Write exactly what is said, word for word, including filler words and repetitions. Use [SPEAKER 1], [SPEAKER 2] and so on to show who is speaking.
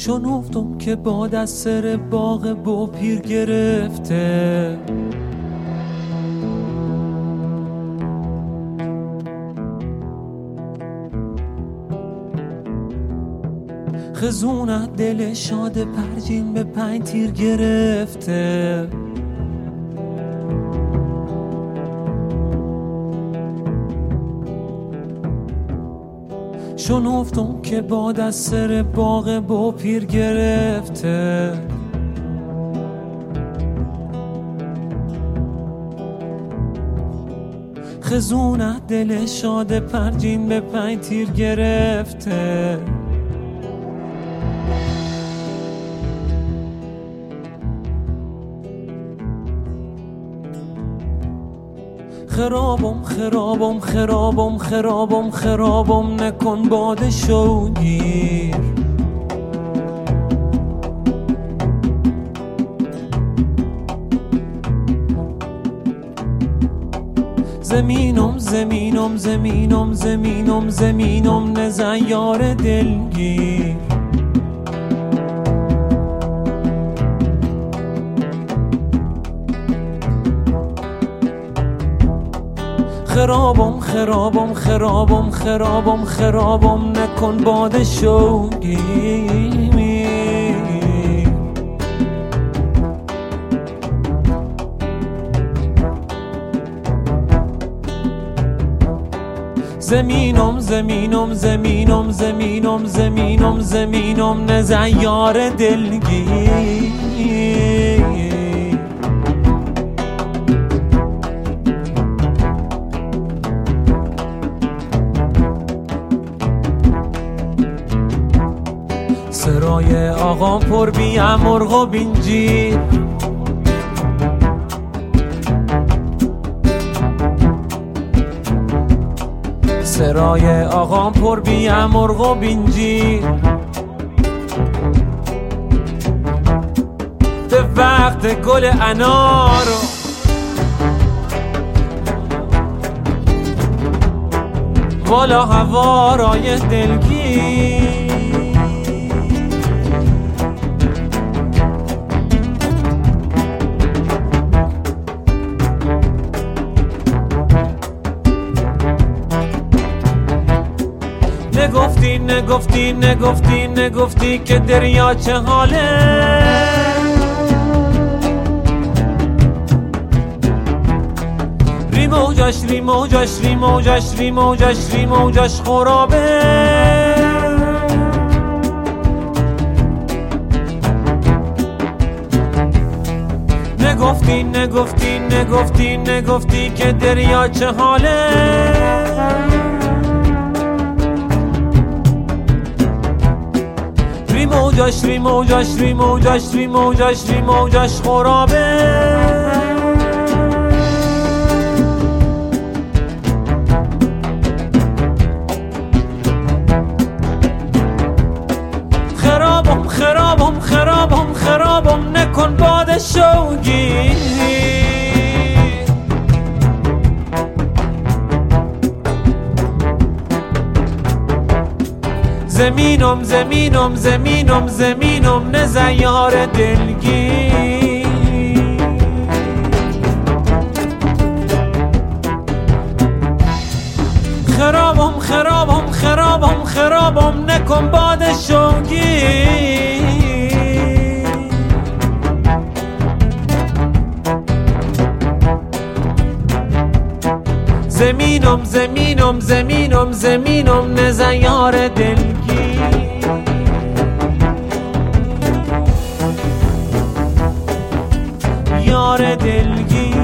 [SPEAKER 1] چون افتم که باد از سر باغ با پیر گرفته، خزونت دل شاد پرجین به پنج تیر گرفته. چون افتم که باد از سر باغ با پیر گرفته، خزونت دل شاد پرجین به پنج تیر گرفته. خرابم خرابم خرابم خرابم خرابم نکن باد شوگیر، زمینم زمینم زمینم زمینم زمینم نزن یار دلگیر. خرابم خرابم خرابم خرابم خرابم نکن باد شوگیر. زمینم زمینم زمینم زمینم زمینم زمینم نزن یار دلگیر. سرای آقام پر بی مرغ و بینجیر، سرای آقام پر بی مرغ و بینجیر. به وقت گل انارو والا هوارای دلگیر. نگفتی نگفتی نگفتی نگفتی که دریا چه حاله، ری موجش ری موجش ری موجش ری موجش ری موجش خرابه. نگفتی نگفتی نگفتی نگفتی که دریا چه حاله، ری موجش ری موجش ری موجش ری موجش ری موجش خرابه. خرابم خرابم خرابم خرابم نکن باد شوگیر. زمینم زمینم زمینم زمینم نزن یار دلگیر. خرابم خرابم خرابم خرابم نکن باد شوگیر. زمینم زمینم زمینم زمینم نزن یار دلگیر. یار دلگیر.